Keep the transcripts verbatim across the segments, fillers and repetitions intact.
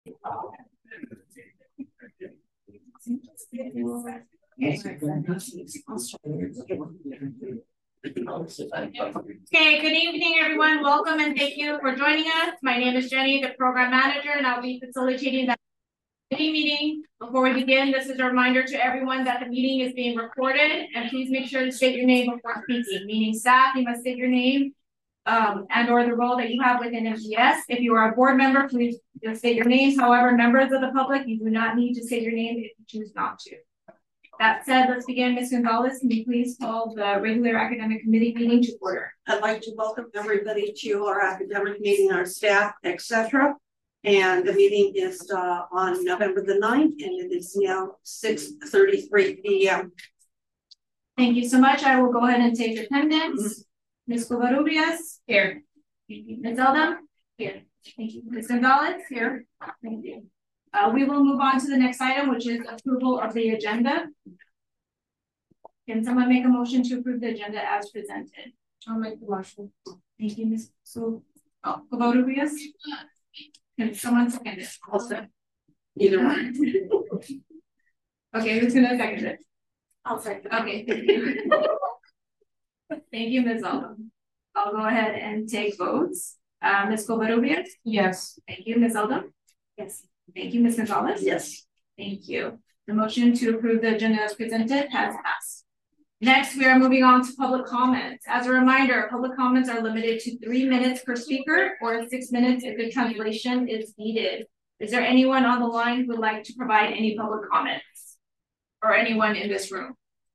Okay, good evening, everyone. Welcome and thank you for joining us. My name is Jenny, the program manager, and I'll be facilitating the meeting. Before we begin, this is a reminder to everyone that the meeting is being recorded, and please make sure to state your name before speaking. Meaning staff, you must state your name um, and or the role that you have within M G S. If you are a board member, please state your name. However, members of the public, you do not need to state your name if you choose not to. That said, let's begin. Miz Gonzalez, can you please call the regular academic committee meeting to order? I'd like to welcome everybody to our academic meeting, our staff, et cetera. And the meeting is uh, on November the ninth, and it is now six thirty-three p m Thank you so much. I will go ahead and take attendance. Miz Covarrubias? Here. Miz Eldam? Here. Thank you. Miz Gonzalez? Here. Thank you. Uh, we will move on to the next item, which is approval of the agenda. Can someone make a motion to approve the agenda as presented? I'll make the motion. Thank you, Miz So, oh, Covarrubias? Can someone second it? Also, either one. Okay, who's gonna second it? I'll second. Okay, thank you. Thank you, Miz Eldam. I'll go ahead and take votes. Uh, Miz Covarrubias? Yes. Thank you, Miz Eldam. Yes. Thank you, Miz Gonzalez. Yes. Thank you. The motion to approve the agenda as presented has passed. Next, we are moving on to public comments. As a reminder, public comments are limited to three minutes per speaker or six minutes if the translation is needed. Is there anyone on the line who would like to provide any public comments? Or anyone in this room?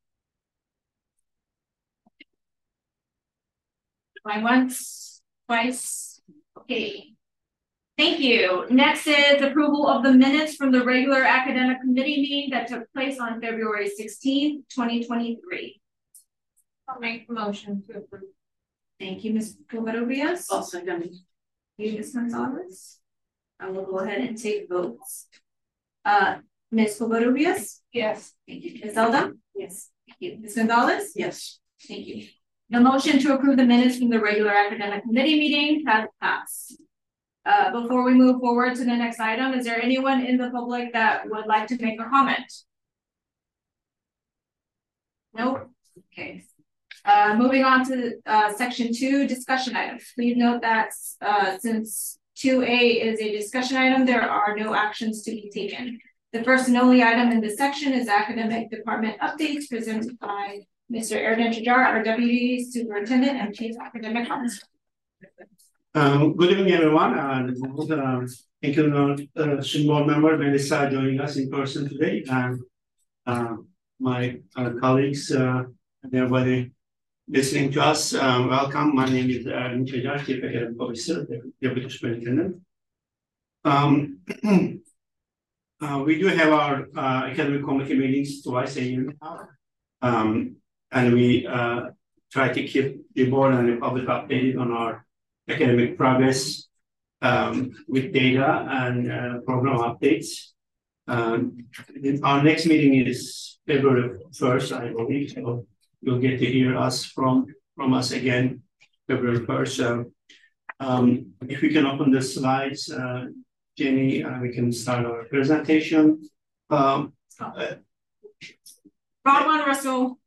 Going once, twice, okay. Thank you. Next is approval of the minutes from the regular academic committee meeting that took place on February sixteenth, twenty twenty-three. I'll make the motion to approve. Thank you, Miz Covarrubias. I'll second. Thank you, Miz Gonzalez. I will go ahead and take votes. Uh, Miz Covarrubias? Yes. Thank you. Miz Eldam? Yes. Thank you. Miz Gonzalez? Yes. Thank you. The motion to approve the minutes from the regular academic committee meeting has passed. Uh, before we move forward to the next item, is there anyone in the public that would like to make a comment? Nope. Okay. Uh, moving on to uh, section two, discussion items. Please note that uh, since two A is a discussion item, there are no actions to be taken. The first and only item in this section is academic department updates presented by Mister Erden Chajar, our Deputy Superintendent and Chief Academic Officer. Um, good evening, everyone. And uh, thank you, uh, student board member Melissa, joining us in person today, and uh, my uh, colleagues uh, and everybody listening to us. Um, welcome. My name is Erden Chajar, Chief Academic Officer, Deputy Superintendent. Um, uh, we do have our uh, academic committee meetings twice a year now, um, and we uh, try to keep the board and the public updated on our academic progress um, with data and uh, program updates. Um, our next meeting is February first, I believe. So you'll get to hear us from, from us again February first. So um, if we can open the slides, uh, Jenny, uh, we can start our presentation. Um, uh, Wrong one, Russell.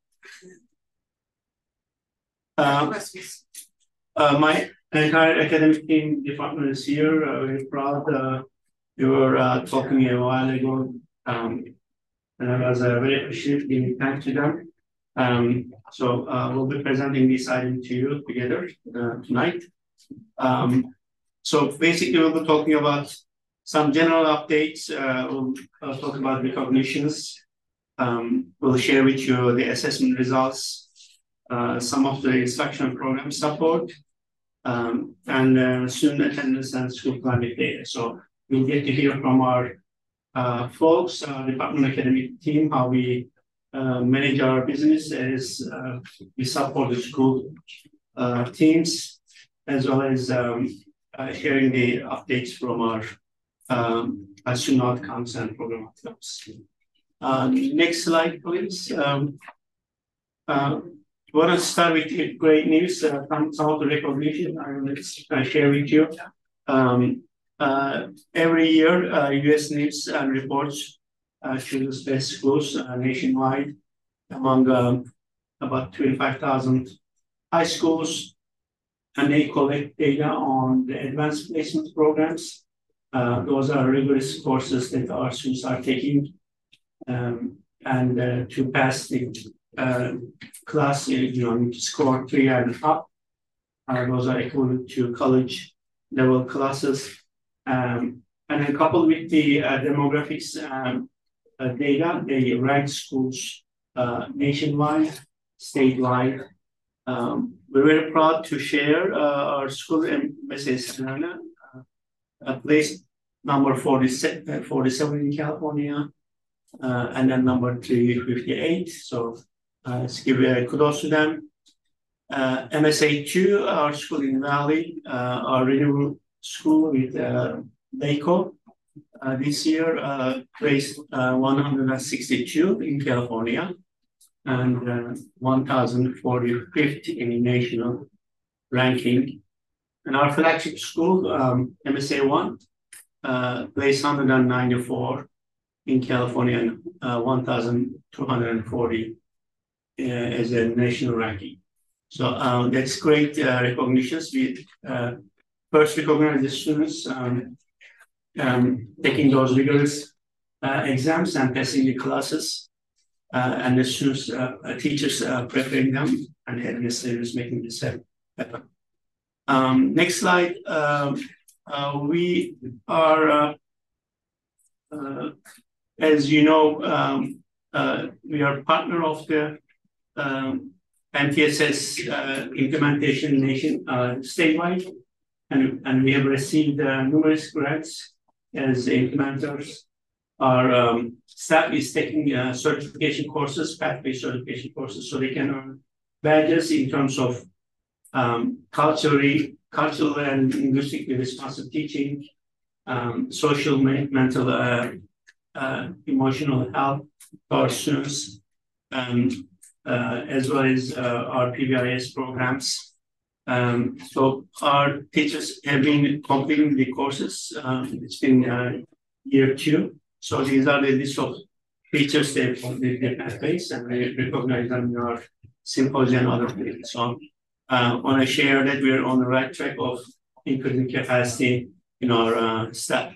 Uh, uh, my entire academic team department is here. Uh, very proud. Uh, we were uh, talking a while ago, um, and I was uh, very appreciative, giving thanks to them. Um, so uh, we'll be presenting this item to you together uh, tonight. Um, so basically, we'll be talking about some general updates. Uh, we'll uh, talk about recognitions. Um, we'll share with you the assessment results, uh, some of the instructional program support, um, and uh, student attendance and school climate data. So we'll get to hear from our uh, folks, uh, department academic team, how we uh, manage our business as uh, we support the school uh, teams, as well as um, uh, sharing the updates from our um, student outcomes and program outcomes. Uh, next slide, please. Um, uh, I want to start with great news. Uh, some of the recognition I will uh, share with you. Um, Uh, every year, uh, U S needs and reports uh, chooses best schools uh, nationwide among um, about twenty-five thousand high schools, and they collect data on the advanced placement programs. Uh, those are rigorous courses that our students are taking, um, and uh, to pass the uh, class, you know, you score three and up. Uh, those are equivalent to college level classes. Um, and then coupled with the uh, demographics um, uh, data, they rank schools uh, nationwide, statewide. Um, we're very proud to share uh, our school in Santa Ana, uh, placed number forty-seven, forty-seven in California, uh, and then number three fifty-eight. So uh, let's give a kudos to them. Uh, M S A two, our school in Valley, uh, our renewable school with uh, LACO, uh, this year uh, placed uh, one hundred sixty-two in California and uh, one thousand forty-fifth in the national ranking. And our flagship school, um, M S A one, uh, placed one hundred ninety-four in California and uh, one thousand two hundred forty uh, as a national ranking. So um, that's great uh, recognitions. We uh, first recognize the students um, um, taking those rigorous uh, exams and passing the classes, uh, and the students, uh, teachers uh, preparing them, and administrators making this happen. Um, next slide. Um, uh, we are, uh, uh, as you know, um, uh, we are partner of the um, M T S S uh, implementation nation uh, statewide, and, and we have received uh, numerous grants as implementers. Our um, staff is taking uh, certification courses, pathway certification courses, so they can earn badges in terms of um, culturally, cultural and linguistically responsive teaching, um, social, mental, uh, uh, emotional health for our students, um, uh, as well as uh, our P B I S programs. Um, so our teachers have been completing the courses. Um, it's been uh, year two. So these are the list of teachers that have completed the pathways, and we recognize them in our symposium and other things. So I uh, want to share that we're on the right track of increasing capacity in our uh, staff.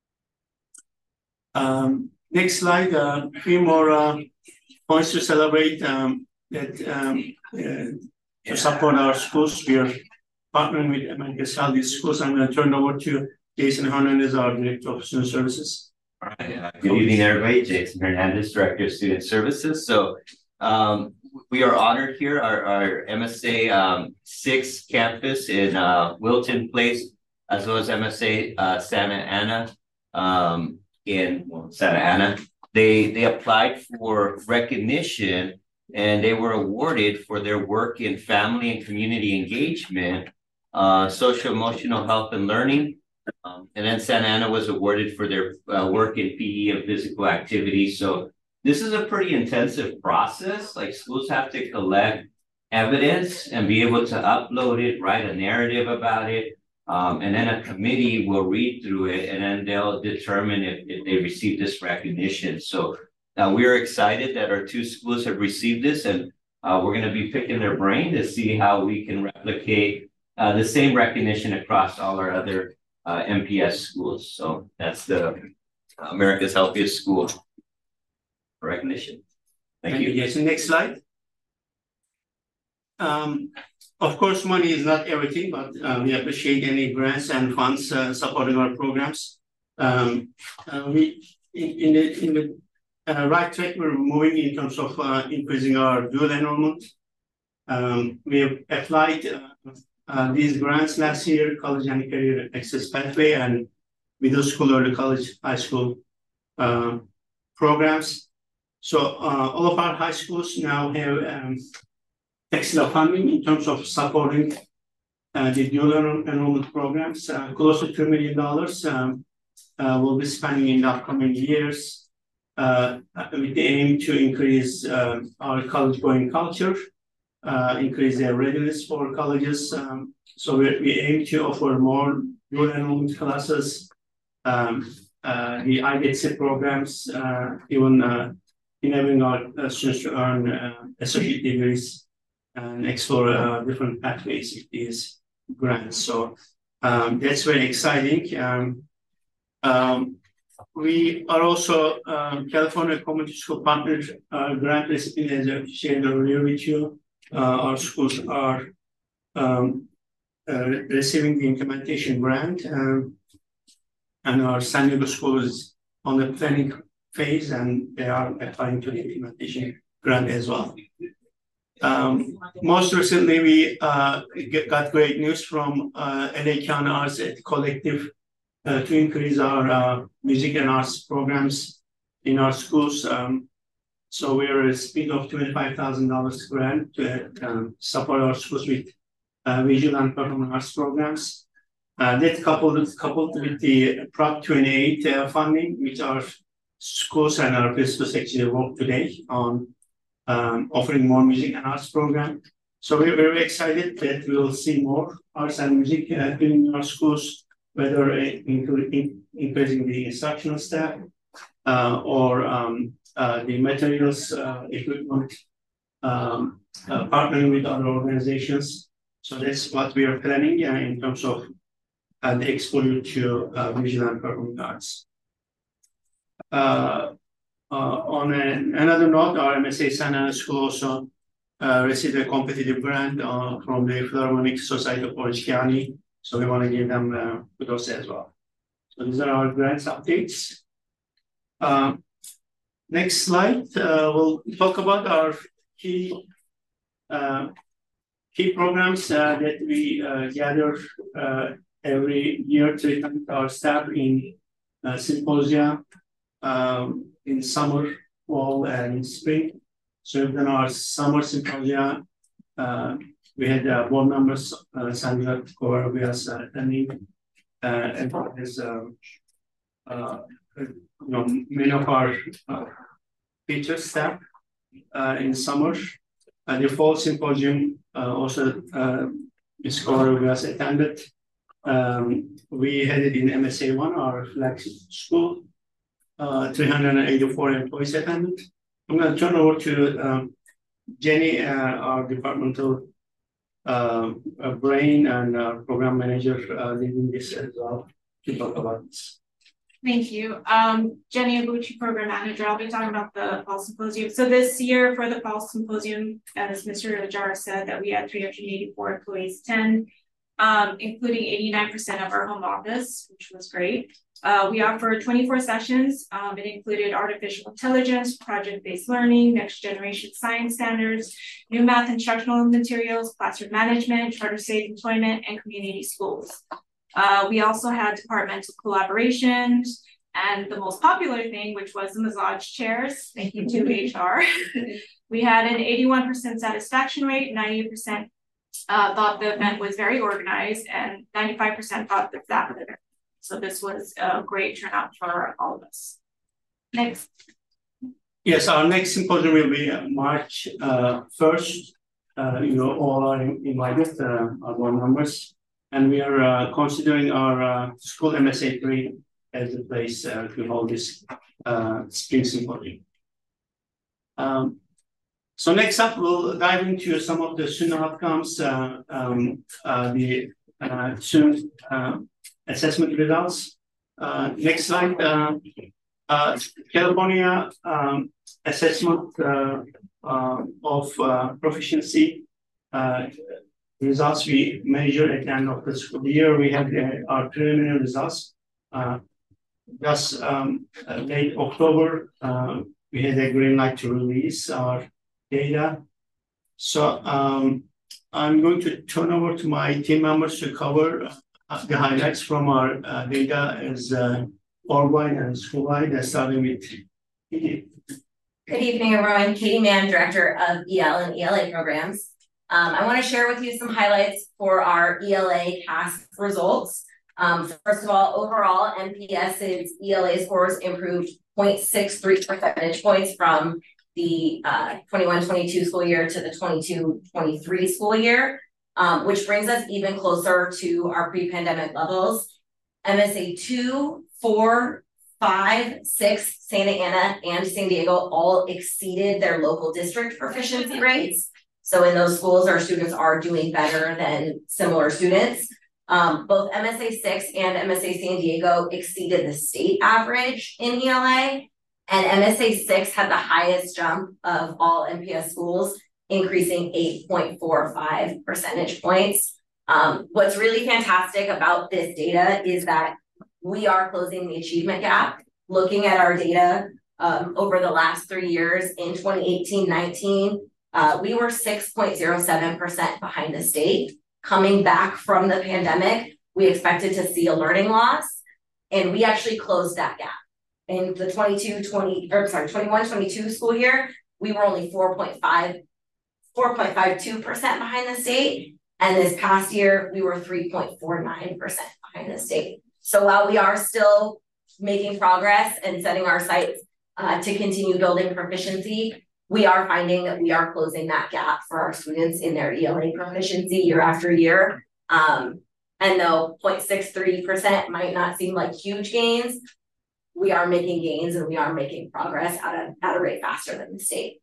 Um, next slide, uh, a few more uh, points to celebrate um, that um, uh, to support our schools. We are partnering with America's Healthiest Schools. I'm going to turn over to Jason Hernandez, our Director of Student Services. All right. Uh, good evening, everybody. Jason Hernandez, Director of Student Services. So um, we are honored here. Our, our M S A um, six campus in uh, Wilton Place, as well as M S A uh, Santa Ana um, in well, Santa Ana. They they applied for recognition, and they were awarded for their work in family and community engagement, uh, social emotional health and learning. Um, and then Santa Ana was awarded for their uh, work in P E and physical activity. So this is a pretty intensive process. Like, schools have to collect evidence and be able to upload it, write a narrative about it. Um, and then a committee will read through it, and then they'll determine if, if they receive this recognition. So now we're excited that our two schools have received this, and uh, we're going to be picking their brain to see how we can replicate uh, the same recognition across all our other uh, M P S schools. So that's the America's Healthiest School recognition. Thank, Thank you. you. Yes, next slide. Um, of course, money is not everything, but uh, we appreciate any grants and funds uh, supporting our programs. Um, uh, we in, in the in the uh, right track, we're moving in terms of uh, increasing our dual enrollment. Um, we have applied uh, uh, these grants last year: college and career access pathway and middle school, early college, high school uh, programs. So uh, all of our high schools now have um, extra funding in terms of supporting uh, the dual enrollment programs. Uh, close to two million dollars um, uh, will be spending in the upcoming years uh, with the aim to increase uh, our college-going culture, uh, increase their readiness for colleges. Um, so we, we aim to offer more dual enrollment classes um, uh, the I D S programs, uh, even uh, enabling our uh, students to earn uh, associate degrees and explore uh, different pathways with these grants. So um, that's very exciting. Um, um, we are also um, California Community School Partner uh, grant recipient, as I shared earlier with you. Uh, our schools are um, uh, receiving the implementation grant, um, and our San Diego school is on the planning phase, and they are applying to the implementation grant as well. Um, most recently, we uh, get, got great news from uh, L A County Arts Ed Collective uh, to increase our uh, music and arts programs in our schools. Um, so we're a speed of twenty-five thousand dollars grant to um, support our schools with uh, visual and performing arts programs. Uh, that coupled, coupled with the Prop twenty-eight uh, funding, which our schools and our principals actually work today on um, offering more music and arts program. So we're very excited that we will see more arts and music uh, in our schools, whether including increasing the instructional staff uh, or um, uh, the materials, uh, equipment, um, uh, partnering with other organizations. So that's what we are planning uh, in terms of uh, the exposure to uh, visual and performing arts. Uh, uh, on an, another note, our M S A Santa Ana School also uh, received a competitive grant uh, from the Philharmonic Society of Orange County. So we want to give them uh, kudos as well. So these are our grants updates. Uh, next slide, uh, we'll talk about our key uh, key programs uh, that we uh, gather uh, every year to thank our staff in uh, symposia, um, in summer, fall, and spring. So we've done our summer symposia. Uh, we had uh, board members, uh, Sandra Covarrubias uh, attending, uh, and as um, uh, you know, many of our uh, teachers, staff uh, in summer. Uh, the fall symposium uh, also uh, Miz Covarrubias attended. Um, we had it in M S A one, our flagship school. Uh, three hundred eighty-four employees attended. I'm going to turn over to um, Jenny, uh, our departmental uh, uh, brain and uh, program manager uh, leading this as well to talk about this. Thank you. Um, Jenny Abuchi, program manager. I'll be talking about the fall symposium. So this year for the fall symposium, as Mister Ajara said, that we had three hundred eighty-four employees attend, um, including eighty-nine percent of our home office, which was great. Uh, we offered twenty-four sessions. Um, it included artificial intelligence, project-based learning, next generation science standards, new math instructional materials, classroom management, charter safe employment, and community schools. Uh, we also had departmental collaborations, and the most popular thing, which was the massage chairs. Thank you to H R. We had an eighty-one percent satisfaction rate, ninety percent uh, thought the event was very organized, and ninety-five percent thought the staff was there. So this was a great turnout for all of us. Next. Yes, our next symposium will be March uh, first. Uh, you know, all are invited, uh, our board members. And we are uh, considering our uh, school M S A three as the place uh, to hold this uh, spring symposium. Um, so next up, we'll dive into some of the student outcomes, uh, um, uh, the uh, student uh, assessment results. Uh, next slide. Uh, uh, California um, assessment uh, uh, of uh, proficiency uh, results we measure at the end of the school year. We have uh, our preliminary results. Uh, just um, uh, late October, uh, we had a green light to release our data. So um, I'm going to turn over to my team members to cover uh, the highlights from our uh, data as uh, org-wide and school-wide, uh, starting with Katie. Good evening, everyone. Katie Mann, Director of E L and E L A programs. Um, I want to share with you some highlights for our E L A C A S results. Um, first of all, overall, N P S's E L A scores improved zero point six three percentage points from the uh, twenty-one twenty-two school year to the twenty-two twenty-three school year, um, which brings us even closer to our pre-pandemic levels. M S A two, four, five, six, Santa Ana, and San Diego all exceeded their local district proficiency rates. So in those schools, our students are doing better than similar students. Um, both M S A six and M S A San Diego exceeded the state average in E L A, and M S A six had the highest jump of all M P S schools, increasing eight point four five percentage points. Um, what's really fantastic about this data is that we are closing the achievement gap. Looking at our data um, over the last three years in twenty eighteen nineteen, uh, we were six point zero seven percent behind the state. Coming back from the pandemic, we expected to see a learning loss, and we actually closed that gap. In the twenty-two twenty, or sorry, twenty-one twenty-two school year, we were only four point five, four point five two percent behind the state. And this past year, we were three point four nine percent behind the state. So while we are still making progress and setting our sights uh, to continue building proficiency, we are finding that we are closing that gap for our students in their E L A proficiency year after year. Um, and though zero point six three percent might not seem like huge gains, we are making gains and we are making progress at a, at a rate faster than the state.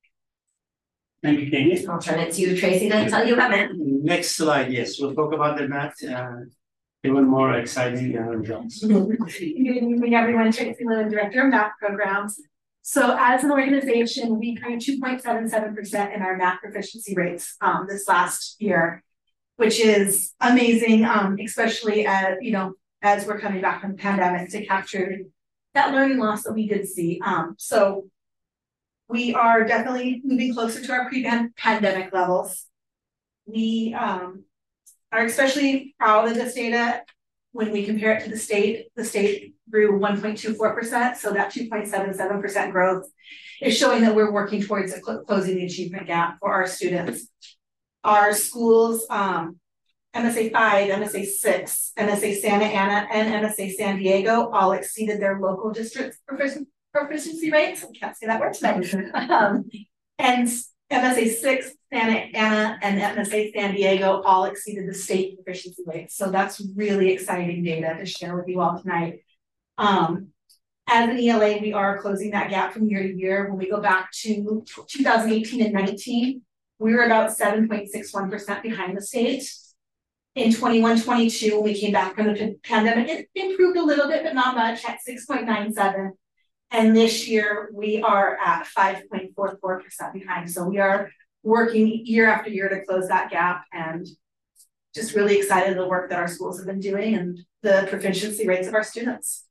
Thank you, Katie. I'll turn it to Tracy to tell you about math. Next slide, yes, we'll talk about the math, uh, even more exciting uh, results. Good evening, everyone. Tracy Lynn, Director of Math Programs. So as an organization, we grew two point seven seven percent in our math proficiency rates um, this last year, which is amazing, um, especially as, you know, as we're coming back from the pandemic to capture that learning loss that we did see. Um, so we are definitely moving closer to our pre-pandemic levels. We um, are especially proud of this data when we compare it to the state. The state grew one point two four percent, so that two point seven seven percent growth is showing that we're working towards cl closing the achievement gap for our students. Our schools, um, M S A five, M S A six, M S A Santa Ana, and M S A San Diego all exceeded their local district proficiency proficiency rates. I can't say that word today. um, and M S A six, Santa Ana, and M S A San Diego all exceeded the state proficiency rates. So that's really exciting data to share with you all tonight. Um, as an E L A, we are closing that gap from year to year. When we go back to two thousand eighteen and nineteen, we were about seven point six one percent behind the state. In twenty-one twenty-two, when we came back from the pandemic, it improved a little bit, but not much, at six point nine seven. And this year we are at five point four four percent behind. So we are working year after year to close that gap, and just really excited the work that our schools have been doing and the proficiency rates of our students.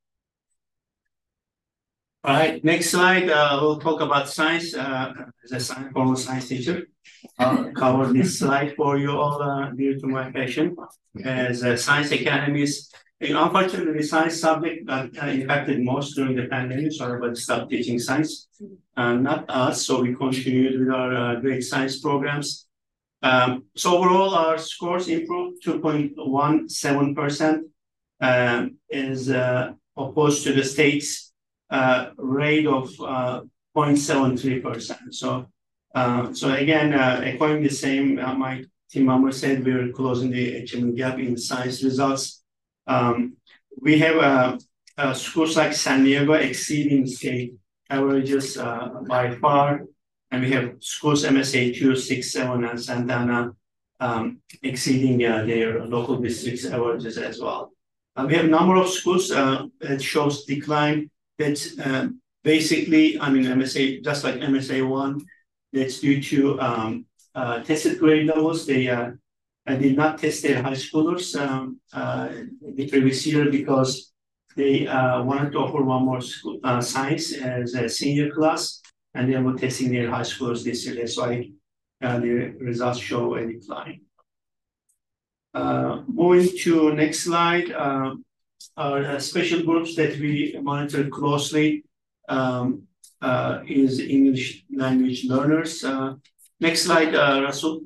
All right, next slide, uh, we'll talk about science. Uh, as a science, former science teacher, I'll cover this slide for you all uh, due to my passion. As uh, science academies, unfortunately, the science subject got uh, impacted most during the pandemic, so everybody stopped teaching science. Uh, not us, so we continued with our uh, great science programs. Um, so overall, our scores improved two point one seven percent, um, is uh, opposed to the state's uh, rate of uh, zero point seven three percent. So, uh, so again, uh, echoing the same, uh, my team member said we're closing the achievement gap in science results. Um, we have uh, uh, schools like San Diego exceeding state averages uh, by far, and we have schools M S A two, six, seven, and Santa Ana um, exceeding uh, their local districts averages as well. Uh, we have a number of schools uh, that shows decline. That's uh, basically, I mean, M S A, just like M S A one, that's due to um, uh, tested grade levels. They uh, I did not test their high schoolers um, uh, the previous year because they uh, wanted to offer one more school, uh, science as a senior class, and they were testing their high schoolers this year. That's why uh, the results show a decline. Uh, moving to next slide, uh, our uh, special groups that we monitor closely um, uh, is English language learners. Uh, next slide, uh, Russell.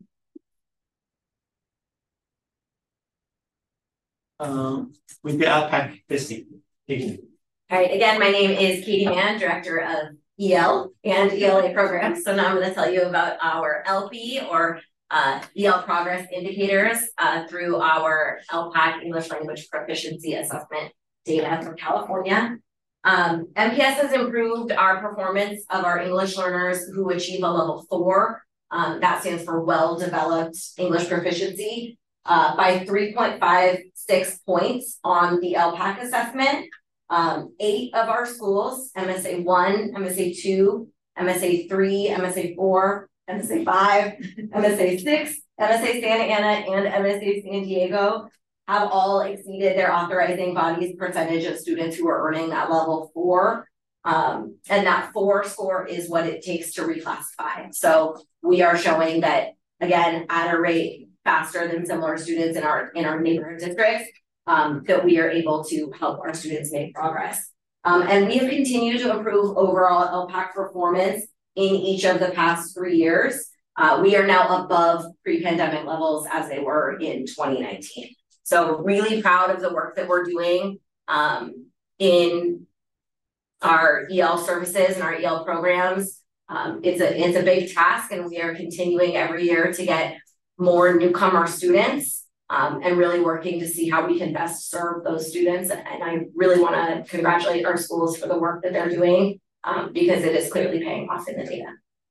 Uh, with the ALPAC testing. Thank you. All right, again, my name is Katie Mann, Director of E L and E L A programs. So now I'm going to tell you about our L P or uh, E L progress indicators uh, through our L P A C English Language Proficiency Assessment data from California. Um, M P S has improved our performance of our English learners who achieve a level four. Um, that stands for well-developed English proficiency uh, by three point five six points on the L P A C assessment. Um, eight of our schools, M S A one, M S A two, M S A three, M S A four, M S A five, M S A six, M S A Santa Ana, and M S A San Diego have all exceeded their authorizing body's percentage of students who are earning that level four. Um, and that four score is what it takes to reclassify. So we are showing that, again, at a rate faster than similar students in our in our neighborhood districts, um, that we are able to help our students make progress. Um, and we have continued to improve overall L P A C performance in each of the past three years. Uh, we are now above pre-pandemic levels as they were in twenty nineteen. So really proud of the work that we're doing um, in our E L services and our E L programs. Um, it's a it's a big task, and we are continuing every year to get more newcomer students um, and really working to see how we can best serve those students. And I really want to congratulate our schools for the work that they're doing um, because it is clearly paying off in the data.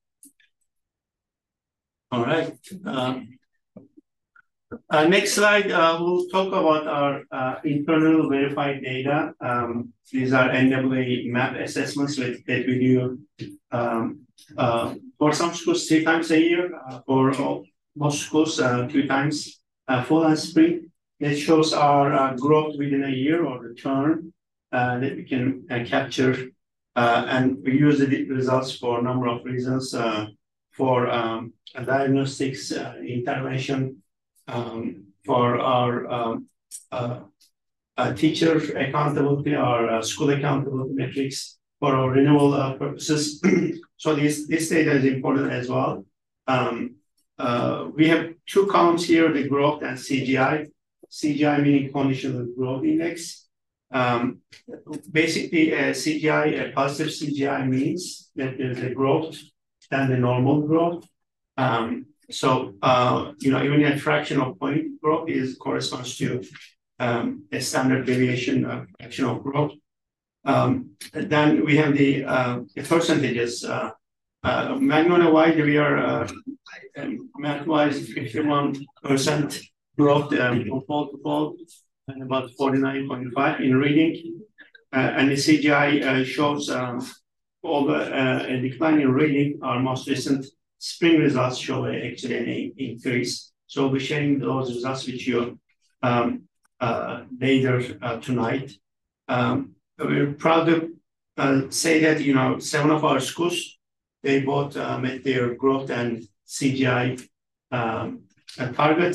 All right. Um, Uh, next slide, uh, we'll talk about our uh, internal verified data. Um, these are N double A map assessments with, that we do um, uh, for some schools three times a year, uh, for all, most schools uh, two times, uh, fall and spring. It shows our uh, growth within a year or return uh, that we can uh, capture. Uh, and we use the results for a number of reasons, uh, for um, diagnostics, uh, intervention, Um, for our um, uh, uh, teacher accountability, our uh, school accountability metrics, for our renewal uh, purposes. So this, this data is important as well. Um, uh, we have two columns here, the growth and C G I. C G I meaning conditional growth index. Um, basically, a C G I, a positive C G I means that there's a growth than the normal growth. Um, So, uh, you know, even a fraction of point growth is corresponds to um, a standard deviation of fraction of growth. Um, then we have the, uh, the percentages. Uh, uh, Manual-wide, we are uh, math-wise fifty-one percent growth um, from fall to fall, and about forty-nine point five in reading. Uh, and the C G I uh, shows um, all the uh, a decline in reading. Our most recent spring results show actually an increase. So we'll be sharing those results with you um, uh, later uh, tonight. Um, we're proud to uh, say that, you know, seven of our schools, they both uh, met their growth and C G I um, uh, targets.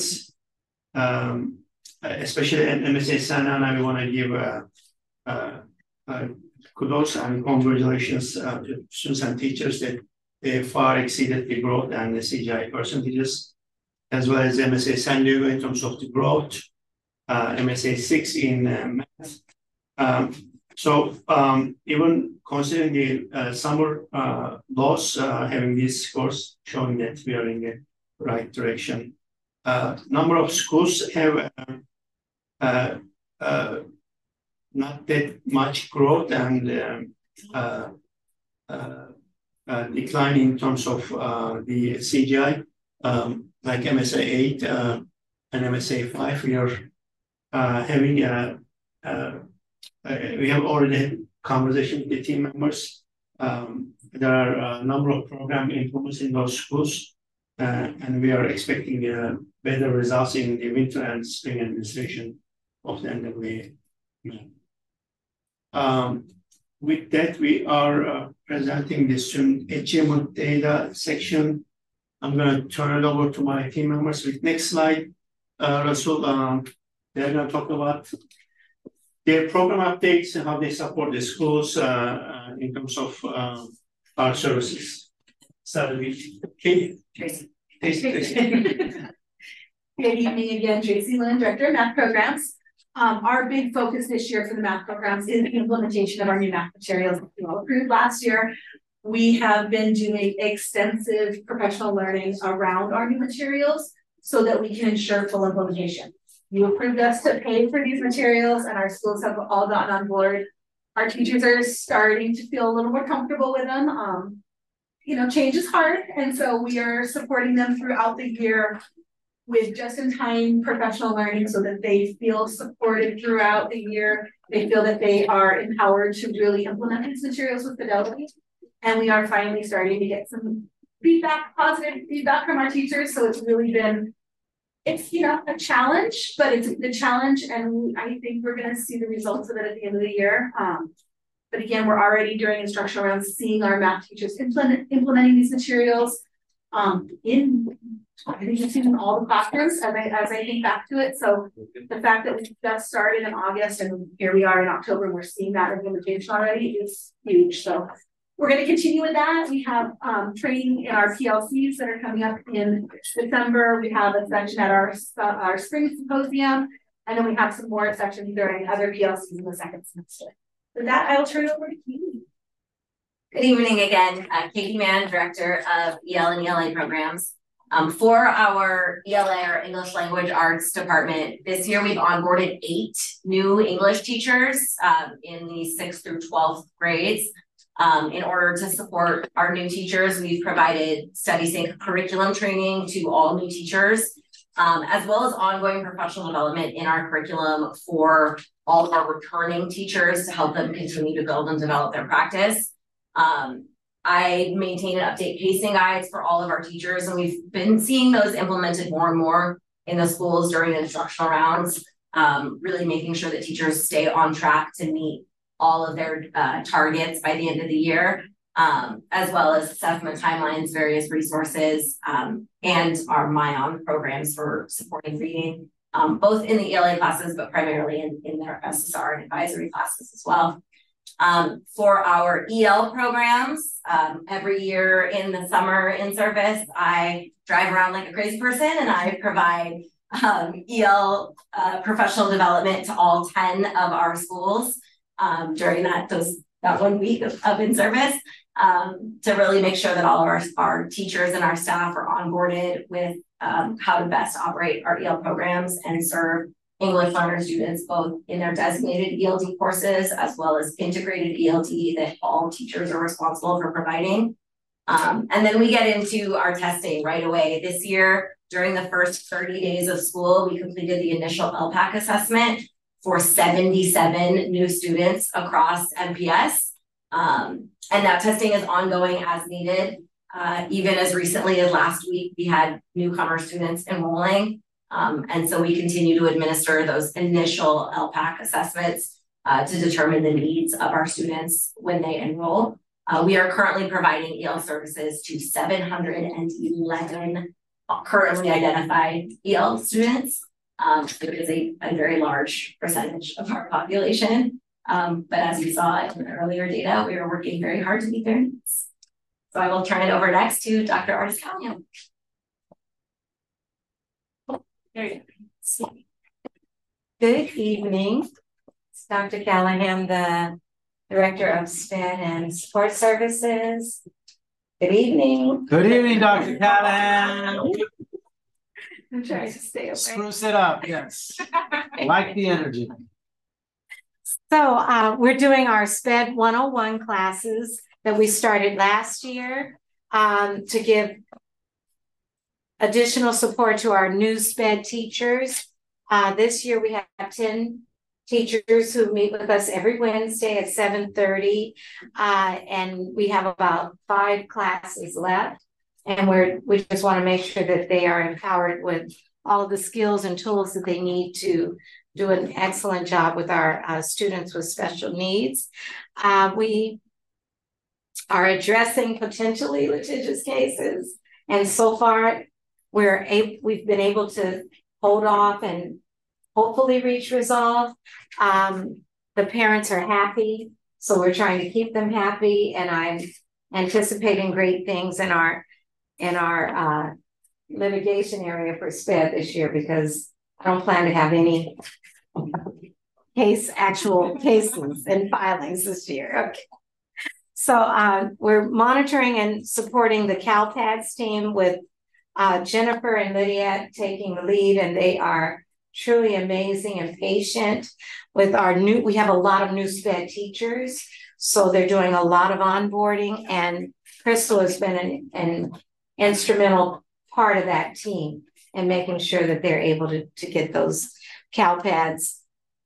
Um, especially at M S A Santa Ana, we want to give uh, uh, uh, kudos and congratulations uh, to students and teachers that they far exceeded the growth and the C G I percentages, as well as M S A San Diego in terms of the growth, uh, M S A six in uh, math. Um, so um, even considering the uh, summer uh, loss, uh, having these scores showing that we are in the right direction. Uh, number of schools have uh, uh, uh, not that much growth and um, uh, uh, Uh, decline in terms of uh, the C G I, um, like M S A eight uh, and M S A five, we are uh, having a, uh, uh, we have already had conversation with the team members. Um, there are a number of program improvements in those schools, uh, and we are expecting uh, better results in the winter and spring administration of the N double A. Um, With that, we are uh, presenting the student achievement data section. I'm going to turn it over to my team members. With next slide, uh, Russell, um, they're going to talk about their program updates and how they support the schools uh, uh, in terms of uh, our services. Started with Katie. Tracy. Tracy. Tracy. Good evening again, Tracy Lynn, Director of Math Programs. Um, our big focus this year for the math programs is the implementation of our new math materials that we all approved last year. we have been doing extensive professional learning around our new materials so that we can ensure full implementation. You approved us to pay for these materials and our schools have all gotten on board. Our teachers are starting to feel a little more comfortable with them. Um, you know, change is hard, and so we are supporting them throughout the year with just-in-time professional learning so that they feel supported throughout the year. They feel that they are empowered to really implement these materials with fidelity. And we are finally starting to get some feedback, positive feedback from our teachers. So it's really been, it's, you know, a challenge, but it's the challenge. And I think we're going to see the results of it at the end of the year. Um, but again, we're already during instructional rounds seeing our math teachers implement, implementing these materials um, in I think it's in all the classrooms as I as I think back to it. So the fact that we just started in August and here we are in October and we're seeing that implementation already is huge. So we're going to continue with that. We have um, training in our P L Cs that are coming up in December. We have a section at our uh, our spring symposium, and then we have some more sections during other P L Cs in the second semester. With that, I will turn it over to Katie. Good evening again, uh, Katie Mann, Director of E L and E L A programs. Um, for our E L A or English Language Arts department, this year we've onboarded eight new English teachers um, in the sixth through twelfth grades. Um, in order to support our new teachers, we've provided study sync curriculum training to all new teachers, um, as well as ongoing professional development in our curriculum for all of our returning teachers to help them continue to build and develop their practice. Um, I maintain and update pacing guides for all of our teachers, and we've been seeing those implemented more and more in the schools during the instructional rounds, um, really making sure that teachers stay on track to meet all of their uh, targets by the end of the year, um, as well as assessment timelines, various resources, um, and our MyOn programs for supporting reading, um, both in the E L A classes, but primarily in, in their S S R and advisory classes as well. Um, for our E L programs, um, every year in the summer in service, I drive around like a crazy person and I provide um, E L uh, professional development to all ten of our schools um, during that those that one week of, of in service um, to really make sure that all of our, our teachers and our staff are onboarded with um, how to best operate our E L programs and serve English learner students both in their designated E L D courses as well as integrated E L D that all teachers are responsible for providing. Um, and then we get into our testing right away. This year, during the first thirty days of school, we completed the initial L PAC assessment for seventy-seven new students across M P S. Um, and that testing is ongoing as needed. Uh, even as recently as last week, we had newcomer students enrolling. Um, and so we continue to administer those initial L PAC assessments uh, to determine the needs of our students when they enroll. Uh, we are currently providing E L services to seven hundred eleven currently identified E L students. Um, it is a, a very large percentage of our population. Um, but as you saw in the earlier data, we are working very hard to meet their needs. So I will turn it over next to Doctor Artis Callahan. Good evening. It's Doctor Callahan, the Director of SPED and Support Services. Good evening. Good evening, Doctor Callahan. I'm trying to stay away. Spruce it up, yes. I like the energy. So uh, we're doing our SPED one oh one classes that we started last year um, to give additional support to our new SPED teachers. Uh, this year we have ten teachers who meet with us every Wednesday at seven thirty, uh, and we have about five classes left. And we're, we just want to make sure that they are empowered with all of the skills and tools that they need to do an excellent job with our uh, students with special needs. Uh, we are addressing potentially litigious cases, and so far, We're able, we've been able to hold off and hopefully reach resolve. Um, the parents are happy, so we're trying to keep them happy, and I'm anticipating great things in our in our uh, litigation area for SPED this year, because I don't plan to have any case actual cases and filings this year. Okay. So uh, we're monitoring and supporting the CalPADS team with uh, Jennifer and Lydia taking the lead, and they are truly amazing and patient with our new, we have a lot of new SPED teachers, so they're doing a lot of onboarding, and Crystal has been an, an instrumental part of that team and making sure that they're able to, to get those CalPADS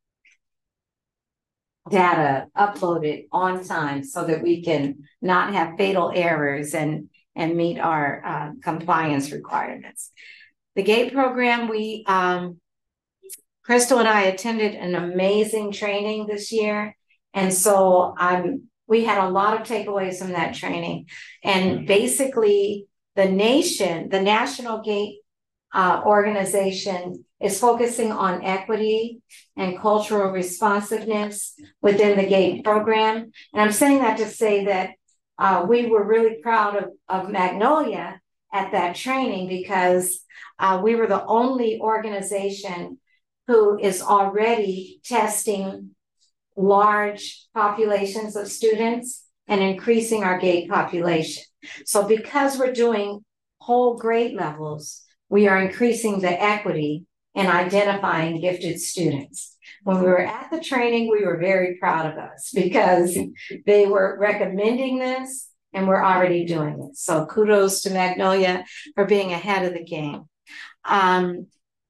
data uploaded on time so that we can not have fatal errors and, and meet our uh, compliance requirements. The GATE program, we, um, Crystal and I attended an amazing training this year. And so I'm, we had a lot of takeaways from that training. And basically the nation, the National GATE uh, organization is focusing on equity and cultural responsiveness within the GATE program. And I'm saying that to say that uh, we were really proud of, of Magnolia at that training, because uh, we were the only organization who is already testing large populations of students and increasing our GATE population. So because we're doing whole grade levels, we are increasing the equity and identifying gifted students. When we were at the training, we were very proud of us because they were recommending this and we're already doing it. So kudos to Magnolia for being ahead of the game. Um,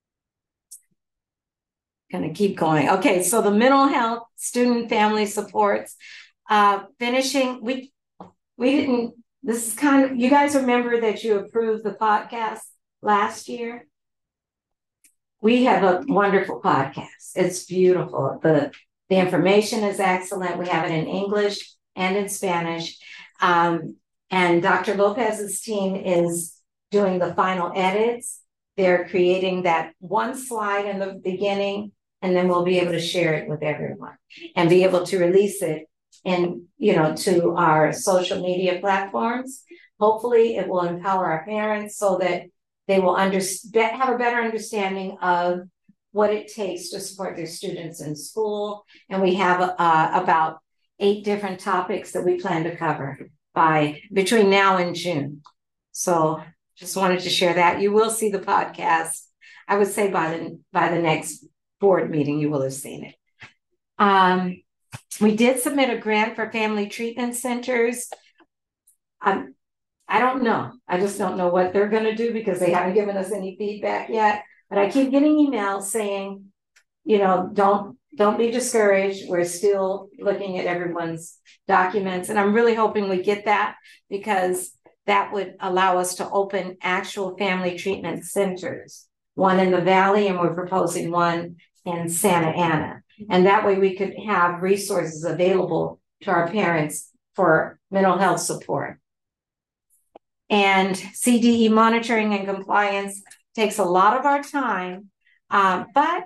gonna keep going. Okay, so the mental health, student family supports, uh, finishing, we, we didn't, this is kind of, you guys remember that you approved the podcast last year? We have a wonderful podcast. It's beautiful. The, the information is excellent. We have it in English and in Spanish. Um, and Doctor Lopez's team is doing the final edits. They're creating that one slide in the beginning, and then we'll be able to share it with everyone and be able to release it in, you know, to our social media platforms. Hopefully it will empower our parents so that they will understand, have a better understanding of what it takes to support their students in school. And we have uh, about eight different topics that we plan to cover by between now and June. So just wanted to share that. You will see the podcast. I would say by the, by the next board meeting, you will have seen it. Um, we did submit a grant for family treatment centers. Um, I don't know. I just don't know what they're going to do because they haven't given us any feedback yet. But I keep getting emails saying, you know, don't don't be discouraged. We're still looking at everyone's documents. And I'm really hoping we get that, because that would allow us to open actual family treatment centers, one in the Valley, and we're proposing one in Santa Ana. And that way we could have resources available to our parents for mental health support. And C D E monitoring and compliance takes a lot of our time, um, but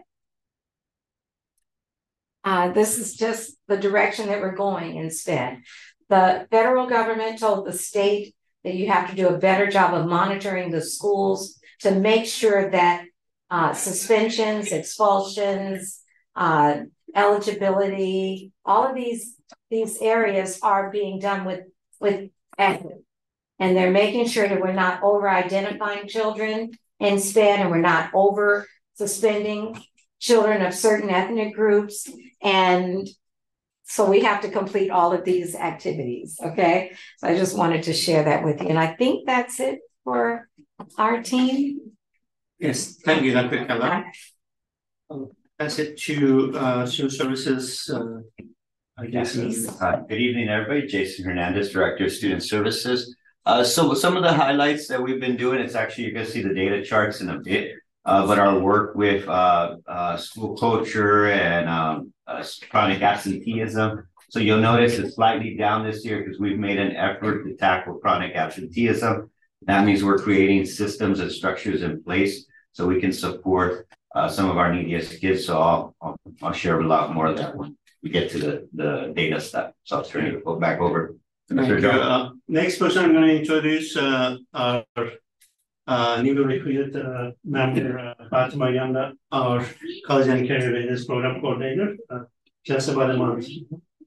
uh, this is just the direction that we're going instead. The federal government told the state that you have to do a better job of monitoring the schools to make sure that uh, suspensions, expulsions, uh, eligibility, all of these, these areas are being done with, with equity. And they're making sure that we're not over-identifying children in SPED, and we're not over-suspending children of certain ethnic groups. And so we have to complete all of these activities, okay? So I just wanted to share that with you. And I think that's it for our team. Yes, thank you, Doctor Keller. I'll pass it to uh, Student Services. Uh, I guess. Uh, good evening, everybody. Jason Hernandez, Director of Student Services. Uh, so some of the highlights that we've been doing, it's actually, you're going to see the data charts in a bit, uh, but our work with uh, uh, school culture and um, uh, chronic absenteeism. So you'll notice it's slightly down this year because we've made an effort to tackle chronic absenteeism. That means we're creating systems and structures in place so we can support uh, some of our neediest kids. So I'll, I'll, I'll share a lot more of that when we get to the, the data stuff. So I'll turn it back over. Thank you. Uh, next person I'm going to introduce uh, our uh, newly recruited uh, member, uh, Fatima Yanda, our College and Career Readiness Program Coordinator, uh, just about a month.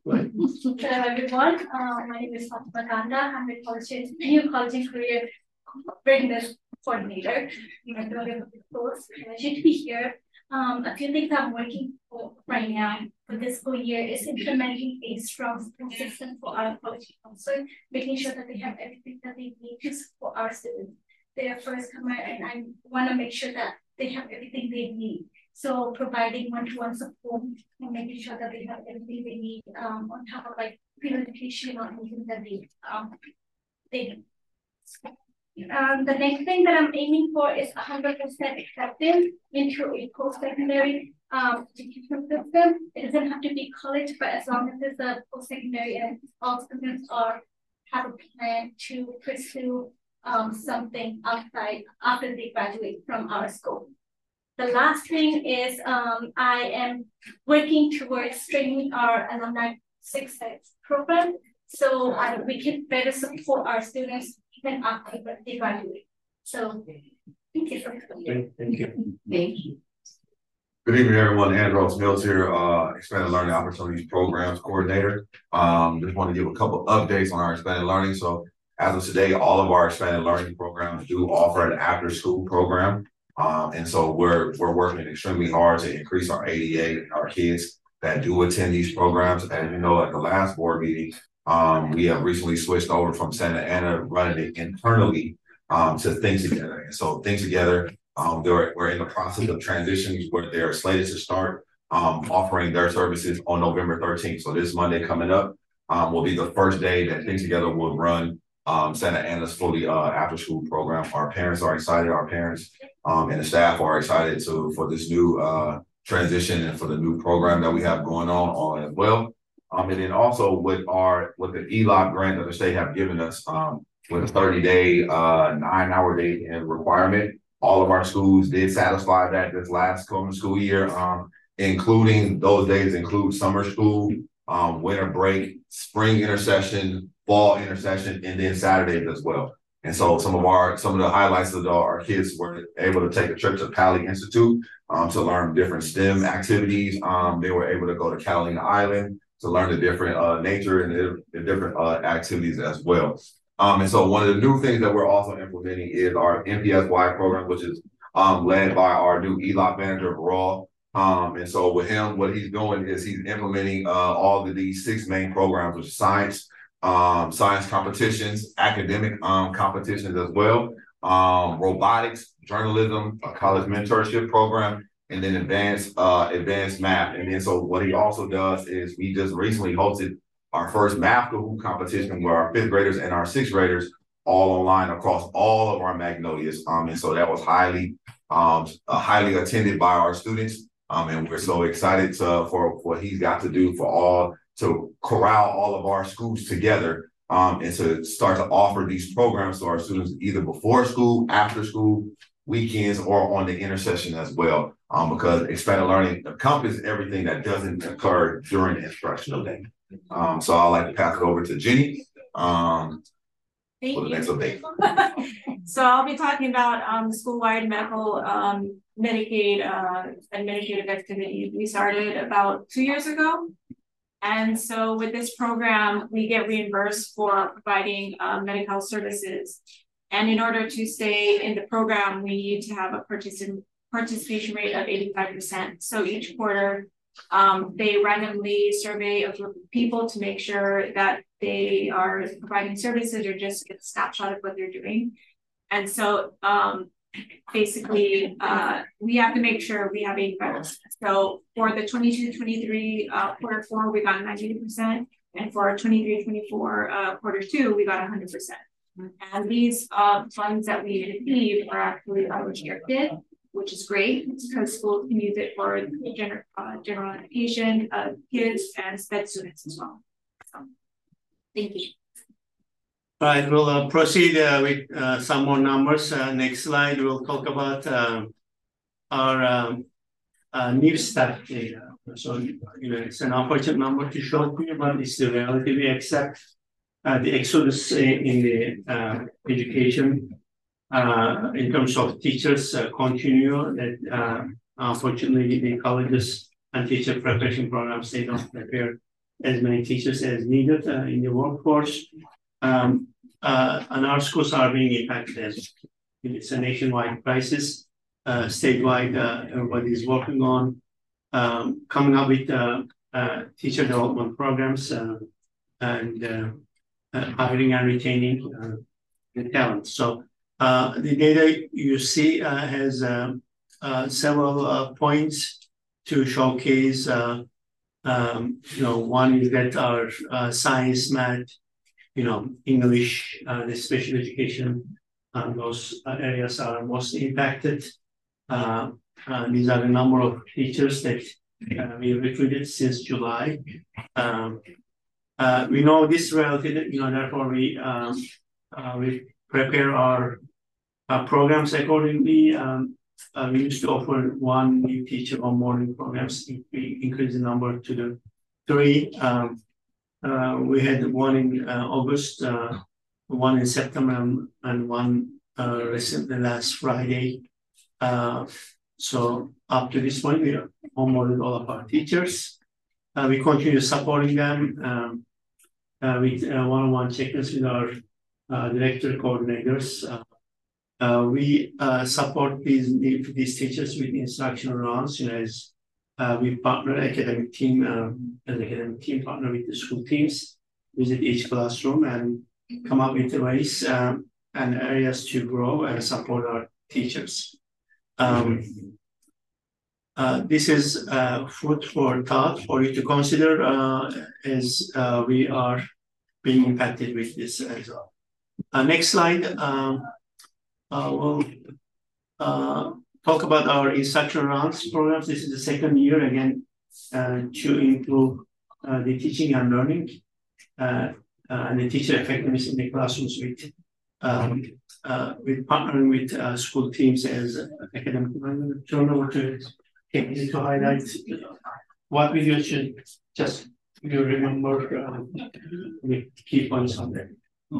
Right. Hello everyone, uh, my name is Fatima Kanda. I'm a college, new college and career readiness coordinator. I'm doing a course. Pleasure to be here. Um, a few things I'm working for right now for this school year is implementing a strong support system for our college counselor, making sure that they have everything that they need to support our students. They're first comer, and I want to make sure that they have everything they need. So providing one-to-one support and making sure that they have everything they need um, on top of like pre-education or anything that they um they need. Um, the next thing that I'm aiming for is one hundred percent acceptance into a post-secondary um, education system. It doesn't have to be college, but as long as it's a post-secondary and all students are have a plan to pursue um, something outside after they graduate from our school. The last thing is um, I am working towards strengthening our alumni success program so uh, we can better support our students even after they graduate. So thank you for coming. Thank you. Thank you. Good evening, everyone. Andros Mills here, uh, Expanded Learning Opportunities Programs Coordinator. Um, just want to give a couple updates on our expanded learning. So as of today, all of our expanded learning programs do offer an after-school program. Um, and so we're we're working extremely hard to increase our A D A and our kids that do attend these programs. And you know, at the last board meeting, um, we have recently switched over from Santa Ana running it internally um, to Think Together. And so Think Together, um, they're, we're in the process of transitions where they're slated to start um, offering their services on November thirteenth. So this Monday coming up um, will be the first day that Think Together will run um, Santa Ana's fully uh, after school program. Our parents are excited. Our parents Um, and the staff are excited to for this new uh, transition and for the new program that we have going on, on as well. Um, and then also with our with the E L O C grant that the state have given us um, with a thirty day, uh, nine hour day in requirement, all of our schools did satisfy that this last coming school year, um, including those days include summer school, um, winter break, spring intercession, fall intercession, and then Saturdays as well. And so some of our some of the highlights of the, our kids were able to take a trip to Pali Institute um, to learn different STEM activities. Um, they were able to go to Catalina Island to learn the different uh, nature and the, the different uh, activities as well. Um, and so one of the new things that we're also implementing is our M P S Y program, which is um, led by our new E L O C manager, Raw. Um, and so with him, what he's doing is he's implementing uh, all of these six main programs, which is science, um, science competitions, academic um, competitions as well, um, robotics, journalism, a college mentorship program, and then advanced uh, advanced math. And then so what he also does is we just recently hosted our first math Kahoot competition where our fifth graders and our sixth graders all online across all of our Magnolias. Um, and so that was highly um, uh, highly attended by our students. Um, and we're so excited to, for what he's got to do for all to corral all of our schools together um, and to start to offer these programs to our students either before school, after school, weekends, or on the intercession as well. Um, because expanded learning encompasses everything that doesn't occur during the instructional day. Um, so I'd like to pass it over to Jenny um, for the next update. So I'll be talking about um, school-wide medical um, Medicaid uh, administrative activities we started about two years ago. And so with this program, we get reimbursed for providing uh, medical health services. And in order to stay in the program, we need to have a particip participation rate of eighty-five percent. So each quarter, um, they randomly survey a group of people to make sure that they are providing services or just get a snapshot of what they're doing. And so um, basically, uh, we have to make sure we have eighty-five percent. So for the twenty-two twenty-three uh, quarter four, we got ninety percent. And for twenty-three twenty-four uh, quarter two, we got one hundred percent. And these uh, funds that we receive are actually unrestricted, which is great because schools can use it for general, uh, general education, uh, kids, and sped students as well. So, thank you. All right, we'll uh, proceed uh, with uh, some more numbers. Uh, next slide, we'll talk about uh, our um, uh, new staff data. So, you know, it's an unfortunate number to show to you, but it's the reality. We accept uh, the exodus in the uh, education uh, in terms of teachers uh, continue. That uh, unfortunately, the colleges and teacher preparation programs, they don't prepare as many teachers as needed uh, in the workforce. Um, uh, and our schools are being impacted as it's a nationwide crisis. Uh, statewide, uh, everybody is working on um, coming up with uh, uh, teacher development programs uh, and uh, uh, hiring and retaining uh, the talent. So uh, the data you see uh, has uh, uh, several uh, points to showcase. Uh, um, you know, one is that our uh, science, math, you know, English, uh, the special education, uh, those uh, areas are most impacted. Uh, uh, these are the number of teachers that uh, we recruited since July. Um, uh, we know this relative, you know, therefore we um, uh, we prepare our, our programs accordingly. Um, uh, we used to offer one new teacher onboarding programs. We increased the number to the three. Um, uh, we had one in uh, August, uh, one in September, and, and one uh, recently last Friday. Uh, so up to this point, we onboarded all of our teachers. Uh, we continue supporting them um, uh, with uh, one-on-one check-ins with our uh, director coordinators. Uh, uh, we uh, support these these teachers with instructional rounds, you know, as uh, we partner academic team, um, an academic team partner with the school teams, visit each classroom and come up with ways um, and areas to grow and support our teachers. Um, uh, this is uh, food for thought for you to consider uh, as uh, we are being impacted with this as well. Uh, next slide. Um, uh, we'll uh, talk about our instructional rounds programs. This is the second year again uh, to improve uh, the teaching and learning uh, uh, and the teacher effectiveness in the classrooms with Um, uh, with partnering with uh, school teams as uh, academic. I'm going to turn over to Katie to highlight what we should just you remember uh, the key points on there.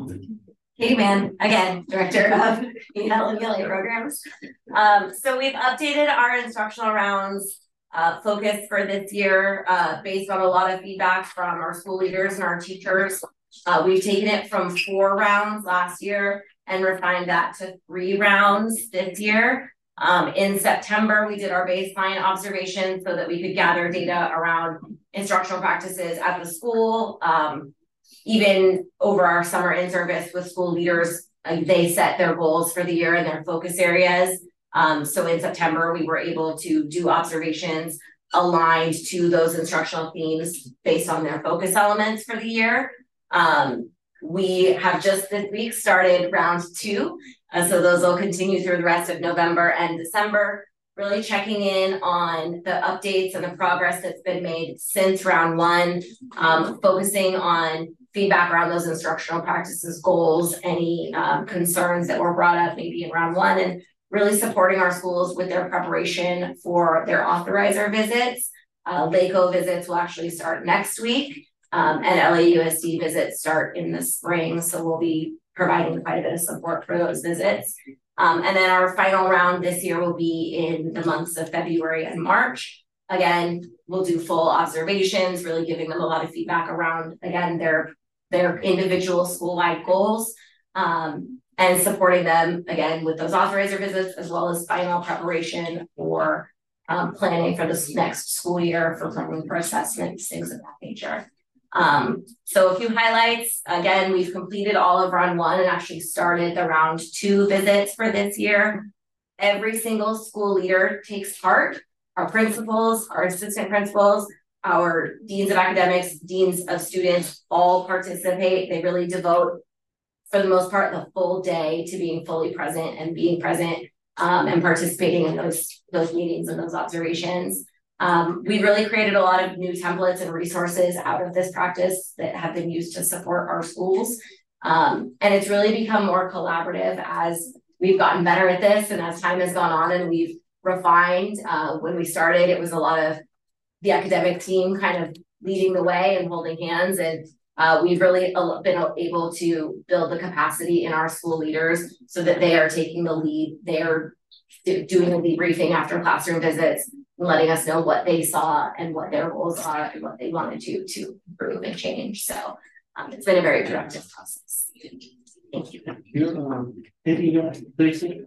Katie Mann, again, Director of E L and E L A programs. Um, so we've updated our instructional rounds uh, focus for this year uh, based on a lot of feedback from our school leaders and our teachers. Uh, we've taken it from four rounds last year and refined that to three rounds this year. Um, in September, we did our baseline observation so that we could gather data around instructional practices at the school. Um, even over our summer in-service with school leaders, uh, they set their goals for the year and their focus areas. Um, so in September, we were able to do observations aligned to those instructional themes based on their focus elements for the year. Um, we have just this week started round two. Uh, so those will continue through the rest of November and December, really checking in on the updates and the progress that's been made since round one, um, focusing on feedback around those instructional practices goals, any um, concerns that were brought up maybe in round one, and really supporting our schools with their preparation for their authorizer visits. Uh, LACO visits will actually start next week. Um, and L A U S D visits start in the spring, so we'll be providing quite a bit of support for those visits. Um, and then our final round this year will be in the months of February and March. Again, we'll do full observations, really giving them a lot of feedback around, again, their, their individual school-wide goals, um, and supporting them, again, with those authorizer visits, as well as final preparation for um, planning for this next school year, for planning for assessments, things of that nature. Um, so a few highlights. Again, we've completed all of round one and actually started the round two visits for this year. Every single school leader takes part. Our principals, our assistant principals, our deans of academics, deans of students all participate. They really devote, for the most part, the full day to being fully present and being present um, and participating in those, those meetings and those observations. Um, we really created a lot of new templates and resources out of this practice that have been used to support our schools. Um, and it's really become more collaborative as we've gotten better at this and as time has gone on and we've refined. Uh, when we started, it was a lot of the academic team kind of leading the way and holding hands. And uh, we've really been able to build the capacity in our school leaders so that they are taking the lead. They're doing a debriefing after classroom visits. letting us know what they saw and what their goals are and what they wanted to to improve and change. So um, it's been a very productive process. Thank you. Um, anything else, Tracy?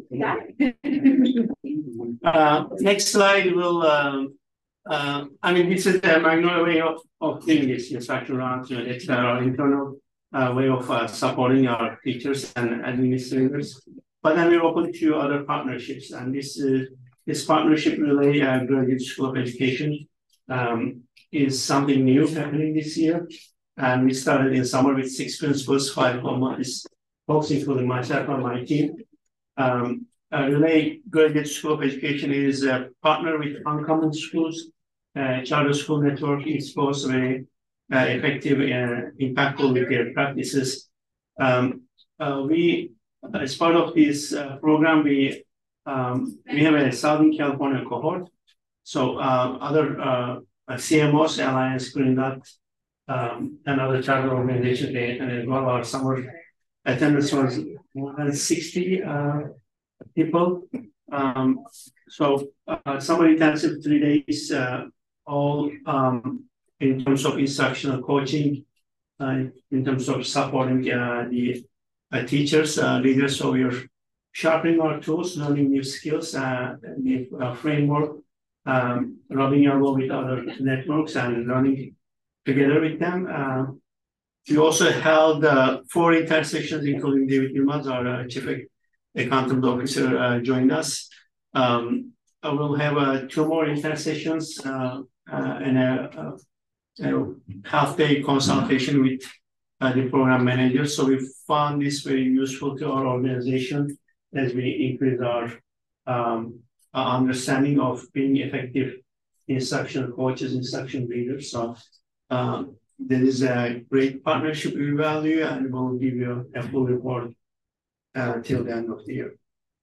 Uh, next slide will, um, uh, I mean, this is the Magnolia way of, of doing this, instructional rounds, you know, it's our internal uh, way of uh, supporting our teachers and administrators. But then we're open to other partnerships, and this is this partnership relay, uh, Graduate School of Education, um, is something new happening this year. And we started in summer with six principals, five months, folks, including myself and my team. Um, uh, Relay Graduate School of Education is a partner with Uncommon Schools, uh, charter school network. It's both very uh, effective and impactful with their practices. Um, uh, we, as part of this uh, program, we um, we have a Southern California cohort. So uh, other uh, C M Os, Alliance, Green Dot, um, and other charter organizations, they and as well our summer attendance was more than sixty uh, people. Um, so uh, summer intensive three days, uh, all um, in terms of instructional coaching, uh, in terms of supporting uh, the uh, teachers, uh, leaders. So we're sharpening our tools, learning new skills, uh, new uh, framework, um, rubbing elbow with other networks and learning together with them. Uh, we also held uh, four intersections, including David Yilmaz, our uh, Chief Accountable Officer, uh, joined us. Um, we'll have uh, two more intersections uh, uh, and a, a, a half-day consultation with uh, the program manager. So we found this very useful to our organization as we increase our um, our understanding of being effective instruction coaches, instruction leaders. So um, there is a great partnership we value, and we'll give you a full report uh, till the end of the year.